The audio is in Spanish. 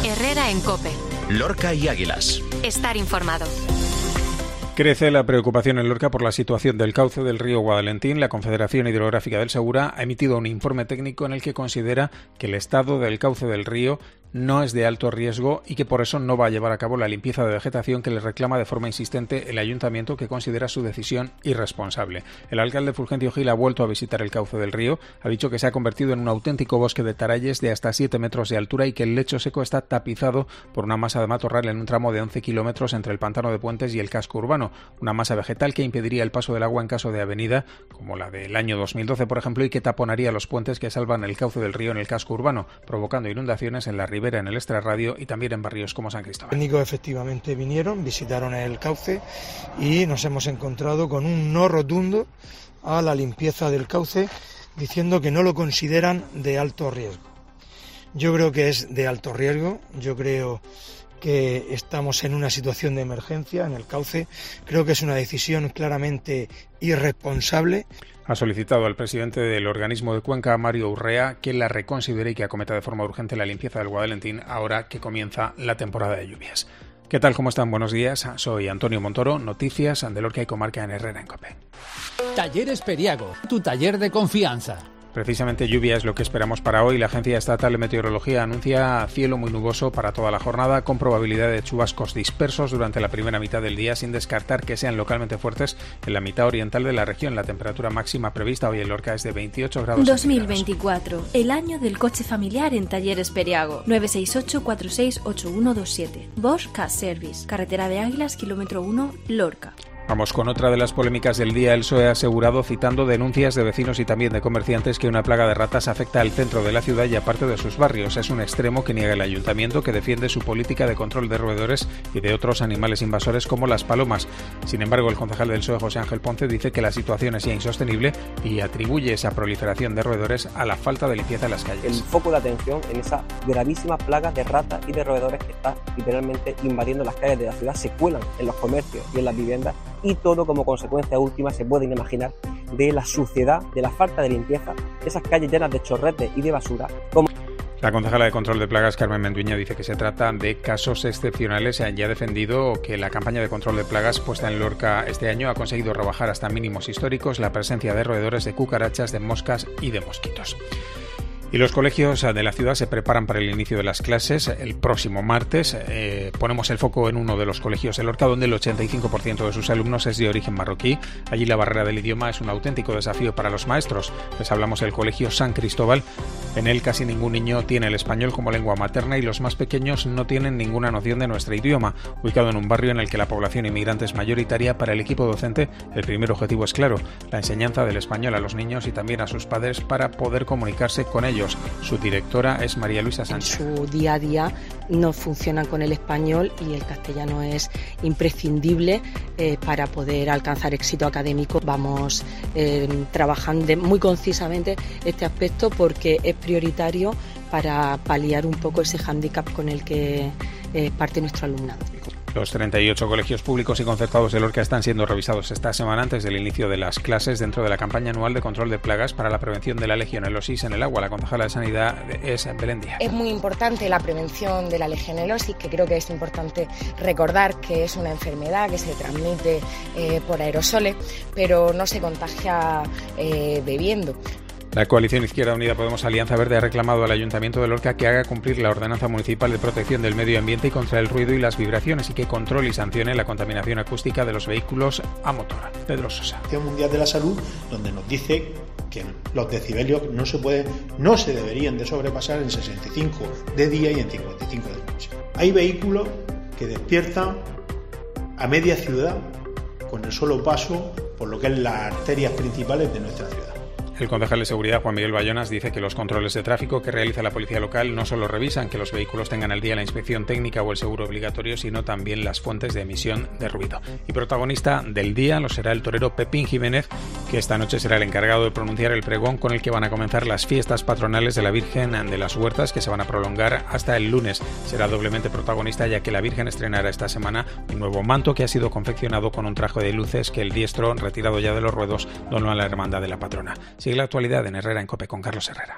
Herrera en COPE. Lorca y Águilas. Estar informado. Crece la preocupación en Lorca por la situación del cauce del río Guadalentín. La Confederación Hidrográfica del Segura ha emitido un informe técnico en el que considera que el estado del cauce del río no es de alto riesgo y que por eso no va a llevar a cabo la limpieza de vegetación que le reclama de forma insistente el ayuntamiento, que considera su decisión irresponsable. El alcalde Fulgencio Gil ha vuelto a visitar el cauce del río, ha dicho que se ha convertido en un auténtico bosque de taralles de hasta 7 metros de altura y que el lecho seco está tapizado por una masa de matorral en un tramo de 11 kilómetros entre el pantano de Puentes y el casco urbano, una masa vegetal que impediría el paso del agua en caso de avenida, como la del año 2012, por ejemplo, y que taponaría los puentes que salvan el cauce del río en el casco urbano, provocando inundaciones en la ribera, en el extrarradio y también en barrios como San Cristóbal. Los técnicos efectivamente vinieron, visitaron el cauce y nos hemos encontrado con un no rotundo a la limpieza del cauce, diciendo que no lo consideran de alto riesgo. Yo creo que es de alto riesgo, yo creo que estamos en una situación de emergencia en el cauce, creo que es una decisión claramente irresponsable. Ha solicitado al presidente del organismo de Cuenca, Mario Urrea, que la reconsidere y que acometa de forma urgente la limpieza del Guadalentín ahora que comienza la temporada de lluvias. ¿Qué tal? ¿Cómo están? Buenos días. Soy Antonio Montoro. Noticias de Lorca y Comarca en Herrera en COPE. Talleres Periago, tu taller de confianza. Precisamente lluvia es lo que esperamos para hoy. La Agencia Estatal de Meteorología anuncia cielo muy nuboso para toda la jornada, con probabilidad de chubascos dispersos durante la primera mitad del día, sin descartar que sean localmente fuertes en la mitad oriental de la región. La temperatura máxima prevista hoy en Lorca es de 28 grados. 2024, el año del coche familiar en Talleres Periago. 968-468127. Bosch Car Service. Carretera de Águilas, kilómetro 1, Lorca. Vamos con otra de las polémicas del día. El PSOE ha asegurado, citando denuncias de vecinos y también de comerciantes, que una plaga de ratas afecta al centro de la ciudad y a parte de sus barrios. Es un extremo que niega el ayuntamiento, que defiende su política de control de roedores y de otros animales invasores como las palomas. Sin embargo, el concejal del PSOE, José Ángel Ponce, dice que la situación es ya insostenible y atribuye esa proliferación de roedores a la falta de limpieza en las calles. El foco de atención en esa gravísima plaga de ratas y de roedores que está literalmente invadiendo las calles de la ciudad, se cuelan en los comercios y en las viviendas, y todo como consecuencia última, se pueden imaginar, de la suciedad, de la falta de limpieza, esas calles llenas de chorretes y de basura. La concejala de Control de Plagas, Carmen Menduña, dice que se trata de casos excepcionales. Ya ha defendido que la campaña de control de plagas puesta en Lorca este año ha conseguido rebajar hasta mínimos históricos la presencia de roedores, de cucarachas, de moscas y de mosquitos. Y los colegios de la ciudad se preparan para el inicio de las clases el próximo martes. Ponemos el foco en uno de los colegios de Lorca, donde el 85% de sus alumnos es de origen marroquí. Allí la barrera del idioma es un auténtico desafío para los maestros. Les hablamos del colegio San Cristóbal. En él casi ningún niño tiene el español como lengua materna y los más pequeños no tienen ninguna noción de nuestro idioma. Ubicado en un barrio en el que la población inmigrante es mayoritaria, para el equipo docente el primer objetivo es claro: la enseñanza del español a los niños y también a sus padres para poder comunicarse con ellos. Su directora es María Luisa Sánchez. En su día a día no funcionan con el español y el castellano es imprescindible para poder alcanzar éxito académico. Vamos trabajando muy concisamente este aspecto porque es prioritario para paliar un poco ese hándicap con el que parte nuestro alumnado. Los 38 colegios públicos y concertados de Lorca están siendo revisados esta semana antes del inicio de las clases dentro de la campaña anual de control de plagas para la prevención de la legionelosis en el agua. La concejala de Sanidad es Belén Díaz. Es muy importante la prevención de la legionelosis, que creo que es importante recordar que es una enfermedad que se transmite por aerosoles, pero no se contagia bebiendo. La coalición Izquierda Unida Podemos Alianza Verde ha reclamado al Ayuntamiento de Lorca que haga cumplir la Ordenanza Municipal de Protección del Medio Ambiente y contra el ruido y las vibraciones, y que controle y sancione la contaminación acústica de los vehículos a motor. Pedro Sosa. La Organización Mundial de la Salud, donde nos dice que los decibelios no se deberían de sobrepasar en 65 de día y en 55 de noche. Hay vehículos que despiertan a media ciudad con el solo paso por lo que es las arterias principales de nuestra ciudad. El concejal de Seguridad, Juan Miguel Bayonas, dice que los controles de tráfico que realiza la policía local no solo revisan que los vehículos tengan al día la inspección técnica o el seguro obligatorio, sino también las fuentes de emisión de ruido. Y protagonista del día lo será el torero Pepín Jiménez, que esta noche será el encargado de pronunciar el pregón con el que van a comenzar las fiestas patronales de la Virgen de las Huertas, que se van a prolongar hasta el lunes. Será doblemente protagonista, ya que la Virgen estrenará esta semana un nuevo manto que ha sido confeccionado con un traje de luces que el diestro, retirado ya de los ruedos, donó a la hermandad de la patrona. Sigue la actualidad en Herrera en COPE con Carlos Herrera.